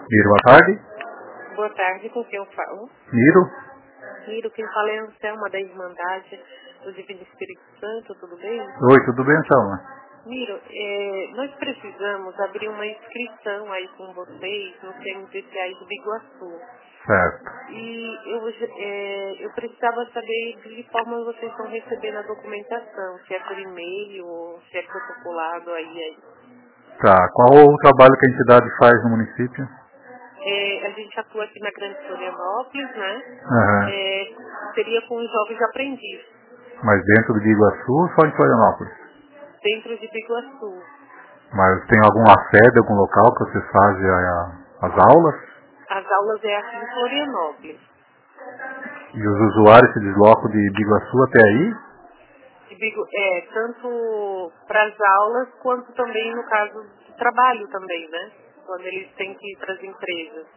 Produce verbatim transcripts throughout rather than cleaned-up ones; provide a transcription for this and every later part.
Miro, boa tarde. Boa tarde, com quem eu falo? Miro. Miro, quem fala é a Anselma da Irmandade do Divino Espírito Santo, tudo bem? Oi, tudo bem, Anselma? Miro, é, nós precisamos abrir uma inscrição aí com vocês no C M T C A de Biguaçu. Certo. E eu, é, eu precisava saber de que forma vocês estão recebendo a documentação, se é por e-mail ou se é protocolado aí. aí. Tá, qual o trabalho que a entidade faz no município? É, a gente atua aqui na Grande Florianópolis, né? Aham. É, seria com os jovens aprendizes, Mas dentro do Biguaçu ou só em Florianópolis? dentro de Biguaçu. Mas tem alguma sede, algum local que você faz a, as aulas? As aulas é aqui em Florianópolis. E os usuários se deslocam de Biguaçu até aí? De Bigu- é, tanto para as aulas quanto também no caso de trabalho também, né? Quando eles têm que ir para as empresas.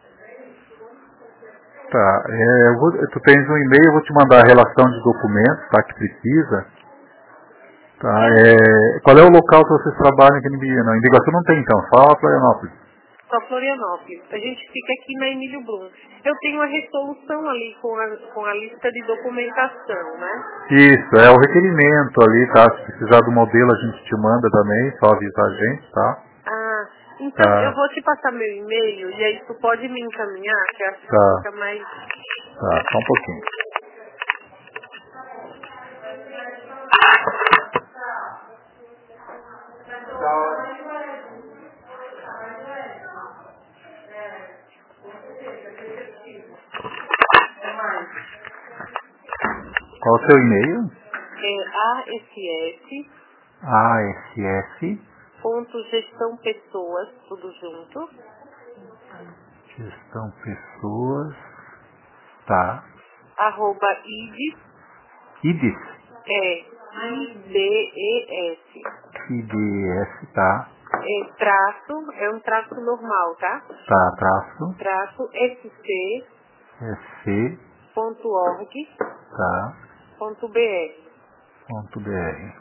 Tá, é, eu vou, tu tens um e-mail, eu vou te mandar a relação de documentos, tá, que precisa. Tá, é, qual é o local que vocês trabalham aqui em Biguaçu? Não, em Biguaçu não tem então, só Florianópolis. Só Florianópolis. A gente fica aqui na Emílio Brum. Eu tenho a resolução ali com a, com a lista de documentação, né? Isso, é o requerimento ali, tá? Se precisar do modelo a gente te manda também, só avisar a gente, tá? Ah, então eu Tá, vou te passar meu e-mail e aí tu pode me encaminhar, que eu acho que tá, fica mais... tá, só um pouquinho. Qual o seu e-mail? É ass A S S, ponto gestão pessoas, tudo junto, gestão pessoas, tá, arroba ides, I D S, é I D E S, I D S, tá, é traço, é um traço normal, tá? tá, traço, Traço sc S C, ponto org tá, ponto br. ponto B R,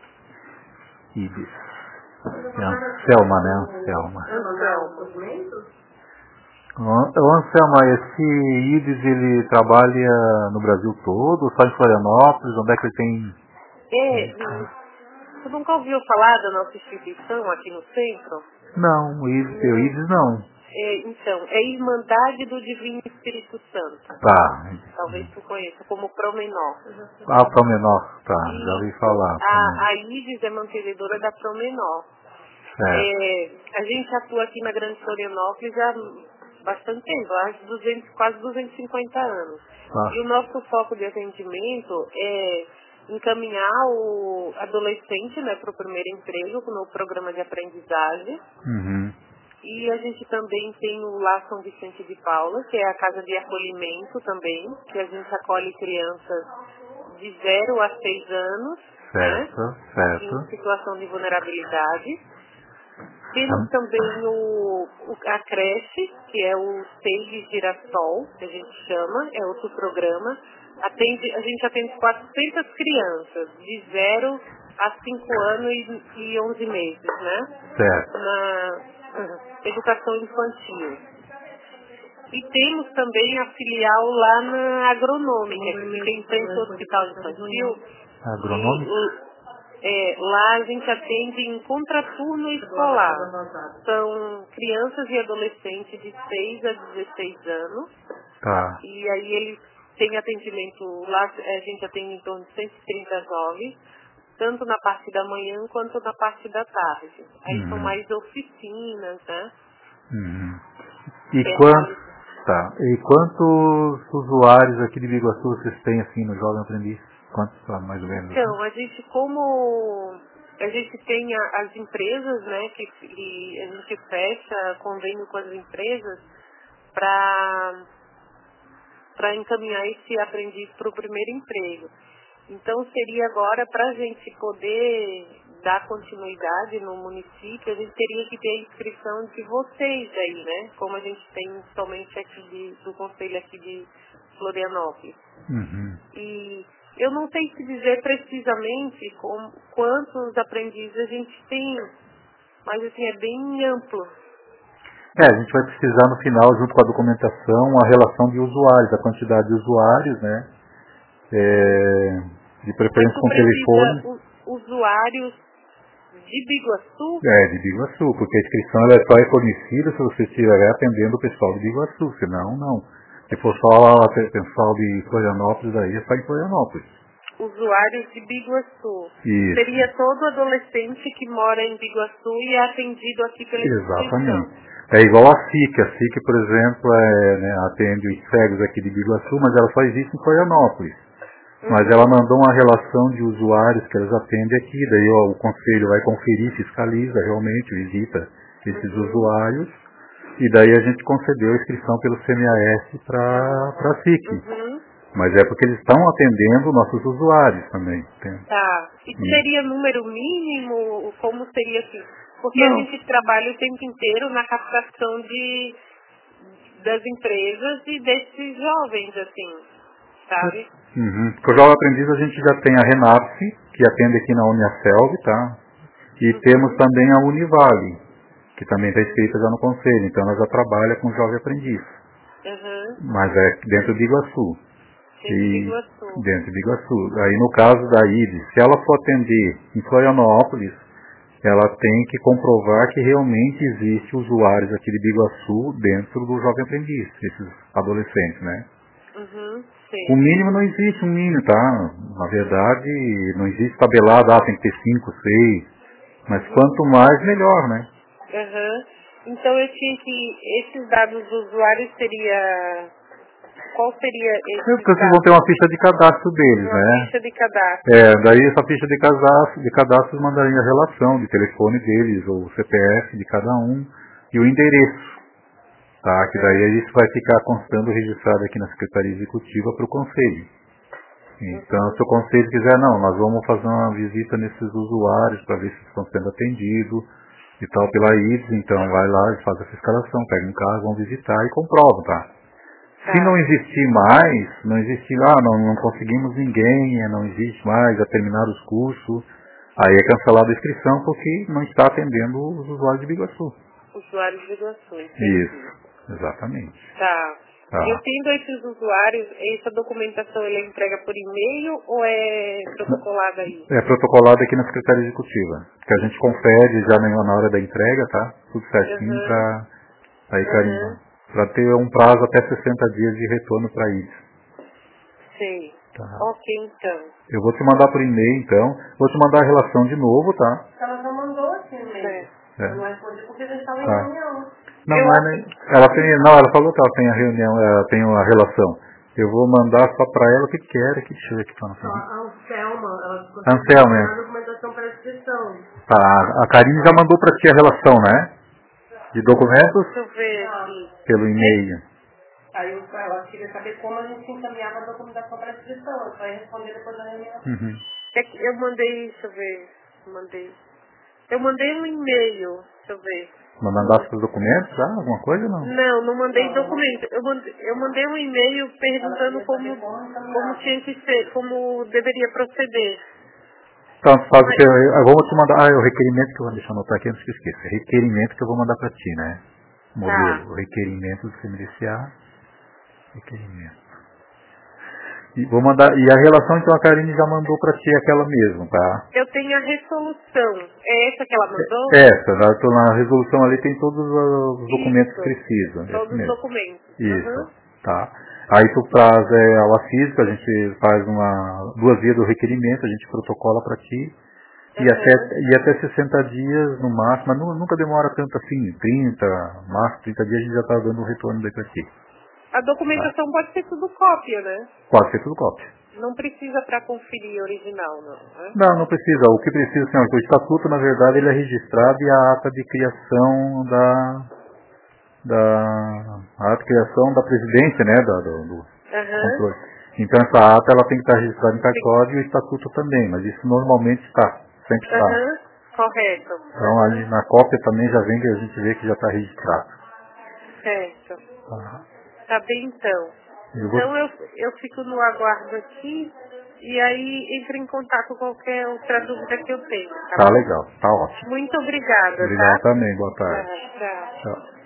I D S. É Anselma, né, Anselma. Anselmo. O Anselma, esse I D S ele trabalha no Brasil todo, só em Florianópolis, onde é que ele tem... É, tu nunca ouviu falar da nossa instituição aqui no centro? Não, o I D S, o I D S não. É, então, é Irmandade do Divino Espírito Santo. Tá. Talvez tu conheça como Promenor. Ah, Promenor, tá, já ouvi Isso. falar. A, Promenor. a Ides é mantenedora da Promenor. Certo. É, a gente atua aqui na Grande Florianópolis há bastante tempo, há duzentos, quase duzentos e cinquenta anos. Tá. E o nosso foco de atendimento é encaminhar o adolescente, né, para o primeiro emprego no programa de aprendizagem. Uhum. E a gente também tem o Lar São Vicente de Paula, que é a casa de acolhimento também, que a gente acolhe crianças de zero a seis anos, né, Certo, certo. em situação de vulnerabilidade. Temos Hum. também o, o- a creche, que é o Stage Girassol, que a gente chama, é outro programa. Atende, a gente atende quatrocentas crianças, de zero a cinco anos e, e onze meses, né? Certo. Na uhum, educação infantil. E temos também a filial lá na Agronômica, que fica em frente ao Hospital Infantil. E Agronômico? o- é, lá a gente atende em contraturno escolar. São crianças e adolescentes de seis a dezesseis anos. Tá. E aí eles têm atendimento, lá a gente atende em torno de cento e trinta jovens, tanto na parte da manhã quanto na parte da tarde. Aí são Uhum. mais oficinas, né? Uhum. E É, quantos, tá. E quantos usuários aqui de Biguaçu vocês têm assim no Jovem Aprendiz? Quantos são, mais ou menos? Então, a gente como a gente tem a- as empresas, né, que e a gente fecha convênio com as empresas para para encaminhar esse aprendiz para o primeiro emprego. Então seria agora para a gente poder dar continuidade no município, a gente teria que ter a inscrição de vocês aí, né? Como a gente tem somente aqui de, do conselho aqui de Florianópolis. Uhum. E eu não sei te dizer precisamente com, quantos aprendizes a gente tem, mas assim, é bem amplo. É, a gente vai precisar no final, junto com a documentação, a relação de usuários, a quantidade de usuários, né? É, de preferência com telefone. Usuários de Biguaçu? É, de Biguaçu, porque a inscrição ela é só é fornecida se você estiver atendendo o pessoal de Biguaçu, senão não. Se for só o pessoal de Florianópolis, aí é só em Florianópolis. Usuários de Biguaçu. Isso. Seria todo adolescente que mora em Biguaçu e é atendido aqui pela instituição. Exatamente. É igual a S I C. A S I C, por exemplo, é, né, atende os cegos aqui de Biguaçu, mas ela só existe em Florianópolis. Uhum. Mas ela mandou uma relação de usuários que elas atendem aqui, daí ó, o conselho vai conferir, fiscaliza realmente, visita esses uhum. usuários, e daí a gente concedeu a inscrição pelo C M A S para a S I C. Uhum. Mas é porque eles estão atendendo nossos usuários também. Tá. E seria número mínimo? Como seria assim? Porque Não. a gente trabalha o tempo inteiro na captação de, das empresas e desses jovens, assim, sabe? Uhum. Com o Jovem Aprendiz a gente já tem a Renapse, que atende aqui na Uniaselv, tá? E uhum. temos também a Univale, que também está inscrita já no conselho. Então ela já trabalha com o Jovem Aprendiz. Uhum. Mas é dentro de Iguaçu. Dentro de Biguaçu. Dentro de Iguaçu. Aí no caso da I D E, se ela for atender em Florianópolis, ela tem que comprovar que realmente existe usuários aqui de Biguaçu dentro do Jovem Aprendiz, esses adolescentes, né? Uhum, o mínimo não existe, um mínimo, tá? Na verdade, não existe tabelado, ah, tem que ter cinco, seis, mas uhum. quanto mais, melhor, né? Uhum. Então eu tinha que, esses dados dos usuários seria... Qual seria esse? É porque vocês vão ter uma ficha de cadastro deles, uma né? Uma ficha de cadastro. É, daí essa ficha de cadastro, de cadastro mandaria a relação de telefone deles, ou o C P F de cada um, e o endereço, tá? Que daí isso vai ficar constando registrado aqui na Secretaria Executiva para o Conselho. Então, uhum. se o Conselho quiser, não, nós vamos fazer uma visita nesses usuários para ver se estão sendo atendidos e tal pela I D E S, então vai lá e faz a fiscalização, pega um caso, vão visitar e comprovam, tá? Se não existir mais, não existir, ah, não, não conseguimos ninguém, não existe mais, já terminaram os cursos, aí é cancelada a inscrição porque não está atendendo os usuários de Biguaçu. Usuários de Biguaçu, entendi. Isso, exatamente. Tá. tá. Eu tendo esses usuários, essa documentação ele é entrega por e-mail ou é protocolada aí? É protocolada aqui na Secretaria Executiva, que a gente confere já na hora da entrega, tá? Tudo certinho uhum. para aí carimbar. Uhum. Para ter um prazo até sessenta dias de retorno para isso. Sei. Tá. Ok, então. Eu vou te mandar por e-mail, então. Vou te mandar a relação de novo, tá? Ela já mandou assim o e-mail. É. Eu não respondi porque já estava em tá. reunião. Não, eu não, é nem... ela tem, não, ela falou que ela tem a reunião, ela tem a relação. Eu vou mandar só para ela o que quer aqui. Deixa eu ver aqui. Tá, a Anselma, ela ficou Anselma, é. a documentação para a inscrição. Tá, a Karine já mandou para ti a relação, né? De documentos? Deixa eu ver aqui. Pelo e-mail. Aí eu, ela queria saber como a gente encaminhava a documentação para a inscrição. Eu só ia responder depois da reunião. Uhum. É que eu mandei, deixa eu ver. Mandei. Eu mandei um e-mail, deixa eu ver. Mandar os documentos, já? Alguma coisa não? Não, não mandei não, documento. Eu mandei, eu mandei um e-mail perguntando como, como tinha que ser, como deveria proceder. Então, faz o que eu, eu vou te mandar, ah, é o requerimento que eu vou deixar anotar aqui antes que eu esqueça. Requerimento que eu vou mandar para ti, né? Modelo, tá. o requerimento do C M D C A, requerimento. E vou mandar, e a relação então a Karine já mandou para ti aquela mesmo, tá? Eu tenho a resolução. É essa que ela mandou? É, essa, na, na resolução ali tem todos os documentos Isso. que precisam. Todos os documentos. Isso, uhum. tá. Aí tu traz é, ao física, a gente faz uma, duas vias do requerimento, a gente protocola para ti. E, uhum. até, e até sessenta dias no máximo, mas nunca demora tanto assim, trinta, máximo trinta dias a gente já está dando um retorno daí para ti. A documentação ah. pode ser tudo cópia, né? Pode ser tudo cópia. Não precisa para conferir original, não, né? Não, não precisa. O que precisa, assim, o estatuto, na verdade, ele é registrado e a ata de criação da... da a ata de criação da presidência, né, da, do, do uhum. controle. Então essa ata ela tem que estar registrada em cartório e o estatuto também, mas isso normalmente está, sempre está. Uhum. Correto. Então ali na cópia também já vem que a gente vê que já está registrado. Certo. Tá, tá bem então. Eu vou... Então eu, eu fico no aguardo aqui e aí entro em contato com qualquer outra dúvida que eu tenha. Tá, tá legal, tá ótimo. Muito obrigada, Obrigado tá? também, boa tarde. Tá, tchau. Tchau.